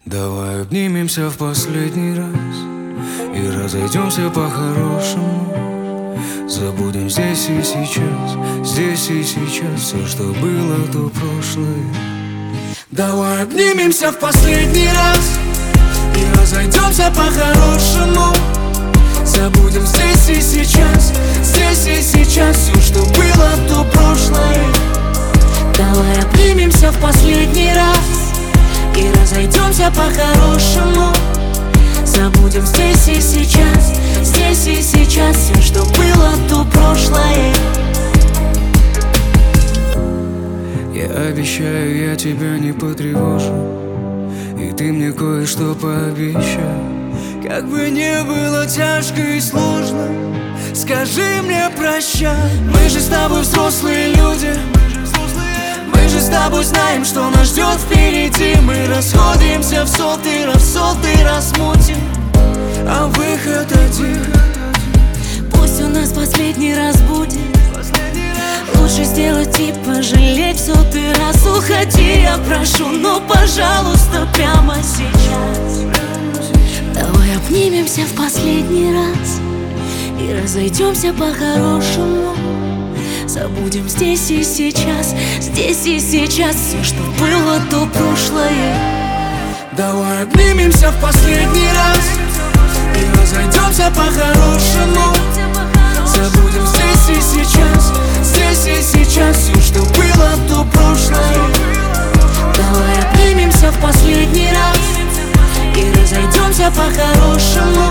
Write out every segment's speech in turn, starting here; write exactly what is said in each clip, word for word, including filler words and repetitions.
Давай обнимемся в последний раз и разойдемся по-хорошему. Забудем здесь и сейчас, здесь и сейчас все, что было, то прошлое. Давай обнимемся в последний раз и разойдемся по-хорошему. Забудем здесь и сейчас, здесь и сейчас все, что было, то прошлое. Давай обнимемся в последний раз и разойдемся по-хорошему. Забудем здесь и сейчас, здесь и сейчас все, что было, то прошлое. Я обещаю, я тебя не потревожу, и ты мне кое-что пообещай. Как бы не было тяжко и сложно, скажи мне прощай. Мы же с тобой взрослые люди, мы же с тобой знаем, что нас ждет впереди. Мы расходимся в сотый раз, в сотый раз мутим, а выход один. Пусть у нас последний раз будет, лучше сделать и пожалеть в сотый раз. Уходи, я прошу, но пожалуйста, прямо сейчас. Давай обнимемся в последний раз и разойдемся по-хорошему. Забудем здесь и сейчас, здесь и сейчас все, что было, то прошлое. Давай обнимемся в последний раз и разойдемся по-хорошему. Забудем здесь и сейчас, здесь и сейчас все, что было, то прошлое. Давай обнимемся в последний раз и разойдемся по-хорошему.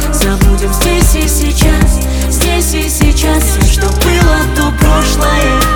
Забудем здесь и сейчас, здесь и сейчас все, что было, то прошлое.